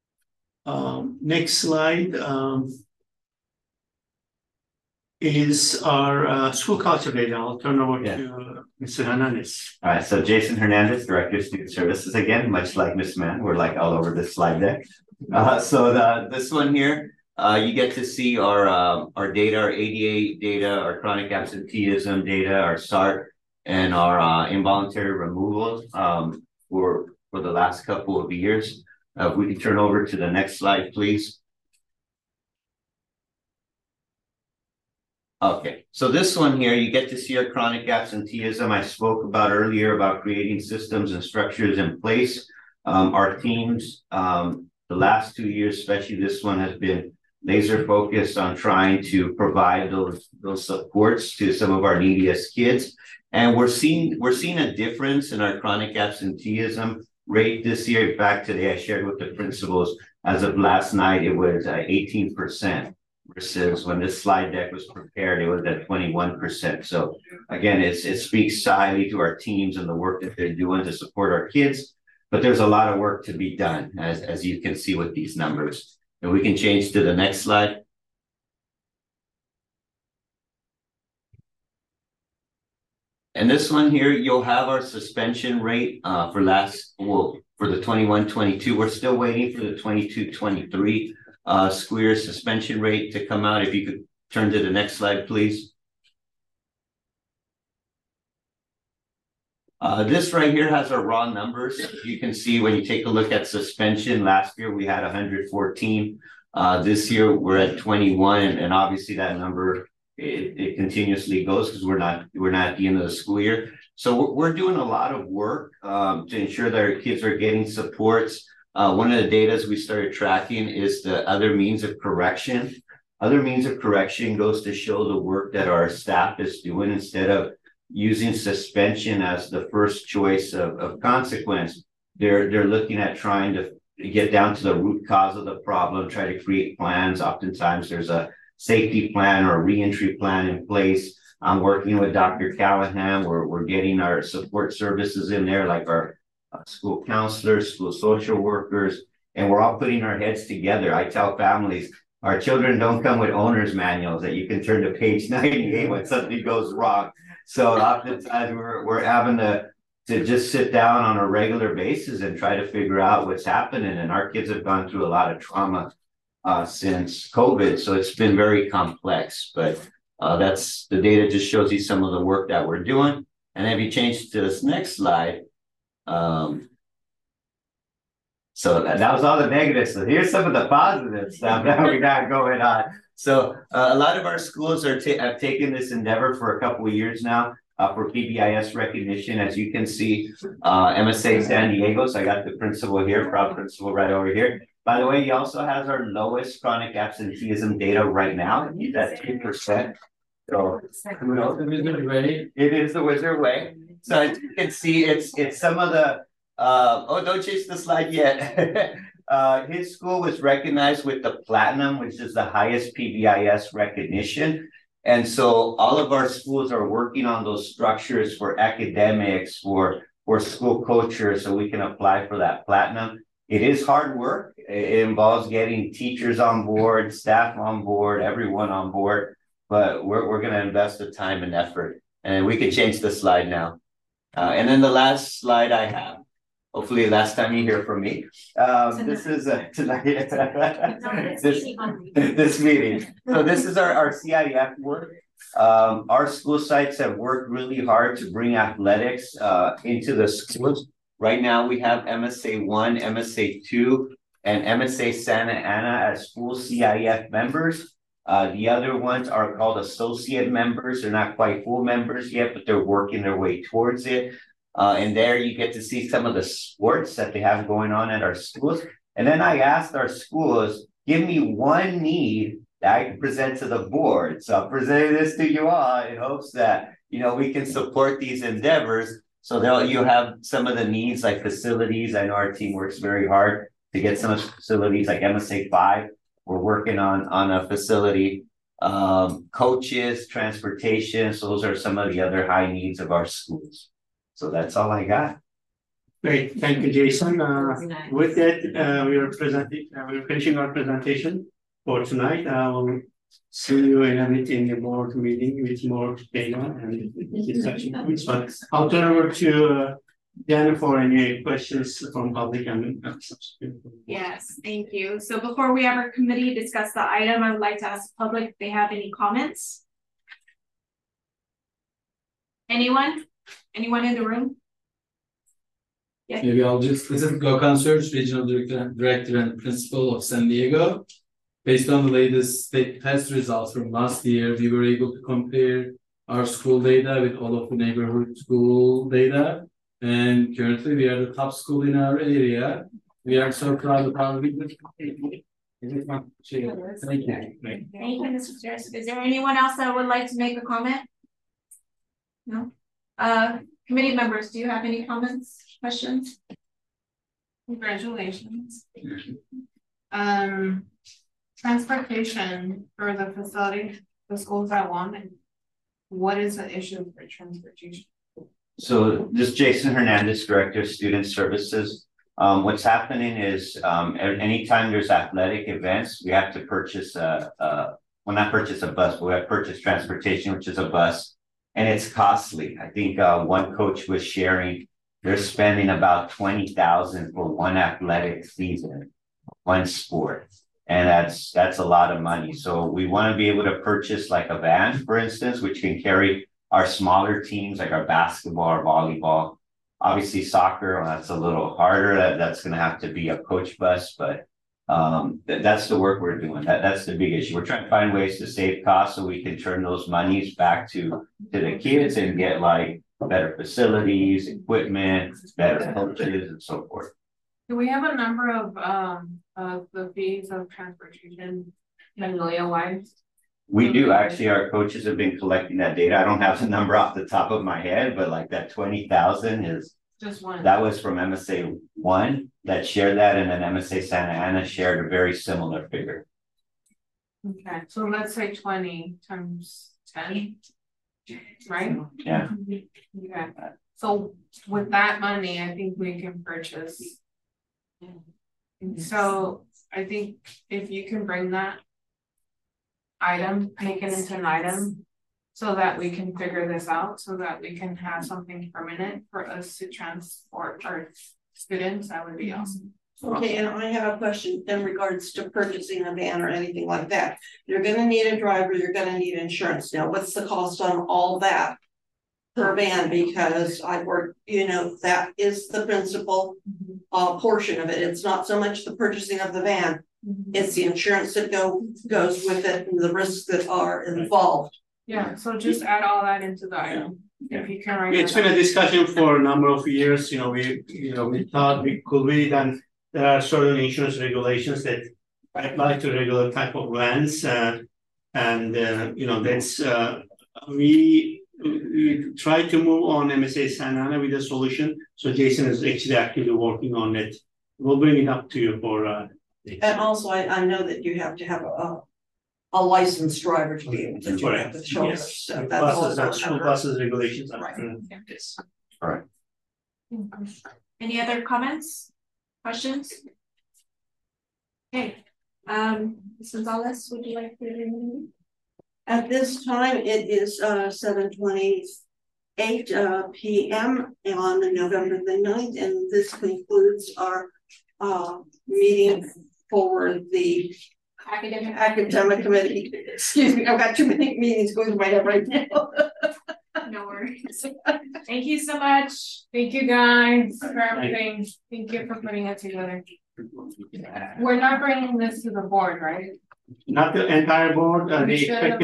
Um, next slide um, is our uh, school culture data. I'll turn over yeah. to uh, Mister Hernandez. All right, so Jason Hernandez, Director of Student Services again, much like Miz Mann, we're like all over this slide deck. Uh, so the, this one here, uh, you get to see our uh, our data, our A D A data, our chronic absenteeism data, our S A R T, and our uh, involuntary removal um, for, for the last couple of years. Uh, if we can turn over to the next slide, please. Okay, so this one here, you get to see our chronic absenteeism. I spoke about earlier about creating systems and structures in place. Um, our teams, um, the last two years, especially this one, has been laser focused on trying to provide those, those supports to some of our neediest kids. And we're seeing, we're seeing a difference in our chronic absenteeism rate this year. In fact, today I shared with the principals, as of last night, it was uh, eighteen percent. Versus when this slide deck was prepared, it was at twenty-one percent. So again, it's, it speaks highly to our teams and the work that they're doing to support our kids. But there's a lot of work to be done, as, as you can see with these numbers. And we can change to the next slide. And this one here, you'll have our suspension rate uh, for last, well, for the twenty-one twenty-two. We're still waiting for the twenty-two twenty-three. Uh, school year suspension rate to come out. If you could turn to the next slide, please. Uh, this right here has our raw numbers. You can see when you take a look at suspension, last year we had one hundred fourteen. Uh, this year we're at twenty-one, and, and obviously that number, it, it continuously goes because we're not, we're not at the end of the school year. So we're, we're doing a lot of work um, to ensure that our kids are getting supports. Uh, one of the data we started tracking is the other means of correction. Other means of correction goes to show the work that our staff is doing instead of using suspension as the first choice of, of consequence. They're, they're looking at trying to get down to the root cause of the problem, try to create plans. Oftentimes there's a safety plan or a reentry plan in place. I'm working with Doctor Callahan. We're, we're getting our support services in there, like our Uh, school counselors, school social workers, and we're all putting our heads together. I tell families, our children don't come with owner's manuals that you can turn to page ninety-eight when something goes wrong. So oftentimes we're, we're having to, to just sit down on a regular basis and try to figure out what's happening. And our kids have gone through a lot of trauma uh, since COVID. So it's been very complex, but uh, that's the data just shows you some of the work that we're doing. And if you change to this next slide, um, so that, that was all the negatives. So here's some of the positive stuff that we got going on. So uh, a lot of our schools are ta have taken this endeavor for a couple of years now uh, for P B I S recognition. As you can see, uh, M S A San Diego. So I got the principal here, proud principal right over here. By the way, he also has our lowest chronic absenteeism data right now. He's at two percent. So it is the wizard way. So as you can see, it's it's some of the uh oh, don't chase the slide yet. uh his school was recognized with the platinum, which is the highest P B I S recognition. And so all of our schools are working on those structures for academics, for for school culture, so we can apply for that platinum. It is hard work. It involves getting teachers on board, staff on board, everyone on board, but we're, we're going to invest the time and effort. And we can change the slide now. Uh, and then the last slide I have, hopefully last time you hear from me. Um, this is a, tonight, this, this meeting. So this is our, our C I F work. Um, our school sites have worked really hard to bring athletics uh, into the schools. Right now we have M S A one, M S A two, and M S A Santa Ana as full C I F members. Uh, the other ones are called associate members. They're not quite full members yet, but they're working their way towards it. Uh, and there you get to see some of the sports that they have going on at our schools. And then I asked our schools, give me one need that I can present to the board. So I'm presenting this to you all in hopes that, you know, we can support these endeavors. So they'll, you have some of the needs like facilities. I know our team works very hard to get some of the facilities like M S A five. We're working on, on a facility, um, coaches, transportation. So those are some of the other high needs of our schools. So that's all I got. Great, thank you, Jason. Uh, with that, uh, we are presenting, uh, we're finishing our presentation for tonight. I will see you in a meeting, a board meeting with more data and discussion points. But I'll turn over to uh, Jen for any questions from public and uh, yes, thank you. So before we have our committee discuss the item, I would like to ask the public if they have any comments. Anyone? Anyone in the room? Yeah. Maybe I'll just, this is Gökhan Search, Regional Director, Director and Principal of San Diego. Based on the latest state test results from last year, we were able to compare our school data with all of the neighborhood school data. And currently we are the top school in our area. We are so proud of our leaders. Thank you. Thank you, Mister Joseph. Is there anyone else that would like to make a comment? No? Uh, committee members, do you have any comments, questions? Congratulations. Um, transportation for the facility, the schools that want it. What is the issue for transportation? So this is Jason Hernandez, Director of Student Services. Um, what's happening is um, anytime there's athletic events, we have to purchase a, a well, not purchase a bus, but we have to purchase transportation, which is a bus. And it's costly. I think uh, one coach was sharing, they're spending about twenty thousand for one athletic season, one sport. And that's that's a lot of money. So we want to be able to purchase like a van, for instance, which can carry our smaller teams, like our basketball or volleyball. Obviously soccer, well, that's a little harder. That, that's going to have to be a coach bus, but um, th that's the work we're doing. That, that's the big issue. We're trying to find ways to save costs so we can turn those monies back to, to the kids and get like better facilities, equipment, better coaches, and so forth. Do we have a number of um of the fees of transportation Magnolia wise? We do actually. Our coaches have been collecting that data. I don't have the number off the top of my head, but like that twenty thousand is just one. That was from M S A one that shared that, and then M S A Santa Ana shared a very similar figure. Okay, so let's say twenty times ten, right? Yeah. Okay. So with that money, I think we can purchase. So I think if you can bring that item, make it into an item so that we can figure this out, so that we can have something permanent for us to transport our students, that would be awesome. Okay, and I have a question in regards to purchasing a van or anything like that. You're gonna need a driver, you're gonna need insurance. Now, what's the cost on all that? Per van, because I work, you know, that is the principal uh portion of it. It's not so much the purchasing of the van. It's the insurance that go goes with it and the risks that are involved. Yeah, so just add all that into the item, if you can write. It's it been a down. discussion for a number of years, you know, we, you know, we thought we could be done. There are certain insurance regulations that apply to regular type of vans, uh, and, uh, you know, that's, uh, we. We try to move on M S A Santa Ana with a solution, so Jason is actually actively working on it. We'll bring it up to you for, uh. And also, I I know that you have to have a a licensed driver to be able to do it with shoulders, Yes. so that's Buses, also uh, school another- buses regulations. are- Right. Yes. Any other comments, questions? Okay, um, Miz Gonzalez, would you like to? At this time, it is uh seven twenty-eight uh P M on November the ninth, and this concludes our uh meeting for the Academic. academic committee. Excuse me, I've got too many meetings going in my head right now. No worries. Thank you so much. Thank you guys for everything, thank you for putting it together. We're not bringing this to the board, right? Not the entire board, uh, We they should expect have